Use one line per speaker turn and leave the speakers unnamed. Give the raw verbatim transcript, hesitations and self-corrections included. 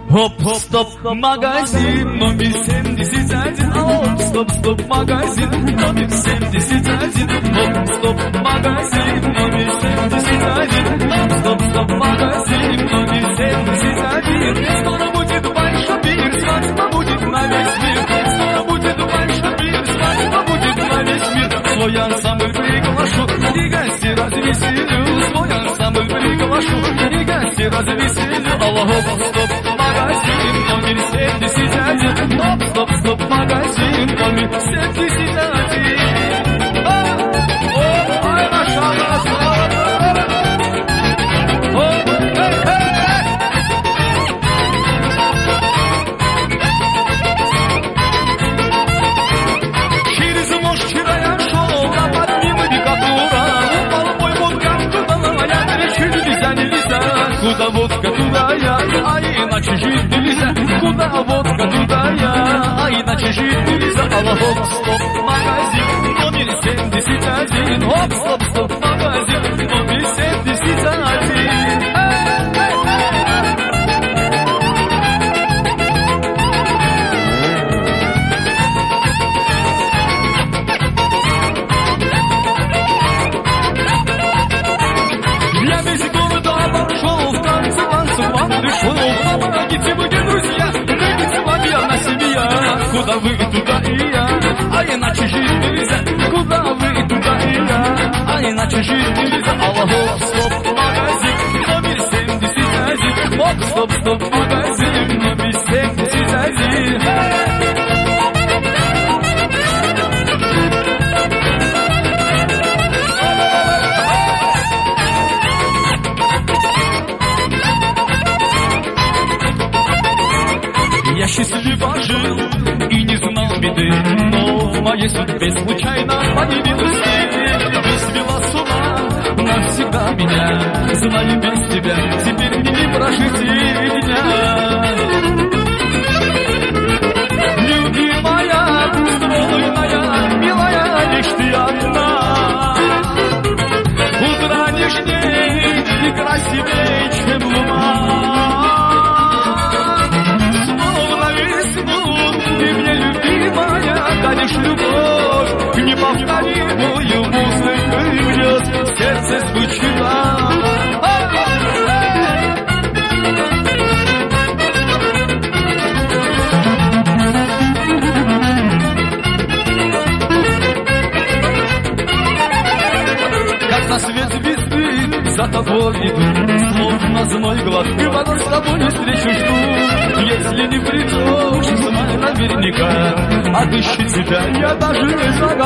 Хоп, стоп, магазин номер семьдесят один. Хоп, стоп, стоп, магазин номер семьдесят один. Хоп, стоп, магазин номер семьдесят один. Хоп, стоп, стоп, магазин номер семьдесят один. Скоро будет большой пир, свадьба будет на весь мир. Скоро будет большой пир, свадьба будет на весь мир. Свой ансамбль приглашу, и гости развеселю. Свой ансамбль приглашу, и гости развеселю. Алло, хоп, стоп, магазин номер семьдесят один. Стоп, стоп, стоп, магазин номер семьдесят один. Ай, наша красота. Через мост вчера я шел, а под ним бекатура. Упал мой водка, туда моя горячая нельзя, нельзя. Куда водка, туда я, а иначе жить нельзя. Куда водка, туда я, а иначе жить нельзя. Алло, хоп, стоп, магазин номер семьдесят один. Хоп, стоп, стоп, магазин номер семьдесят один. Я весь город обошел, в танце танцевал, пришел. Помогите мне, друзья, дайте с вами одна семья. Куда вы, туда и я, а иначе жить нельзя. Куда вы, туда и я, а иначе жить нельзя. Алло, хоп, стоп, магазин номер семьдесят один. Хоп, стоп, стоп, магазин номер семьдесят один. Я счастливо жил и не знал беды, но в моей судьбе случайно появилась ты. Ты свела с ума навсегда меня, знаю без тебя, теперь мне не прожить и дня. Любимая, стройная, милая, лишь ты одна. Утро нежней и красивей, чем луна. Даришь любовь, неповторимую музыку врет, сердце звучит. Как на свет звезды за тобой иду, словно зной глаз, и потом с тобой не встречу жду. Если не придешь, знай наверняка, отыщи тебя я даже не загадаю.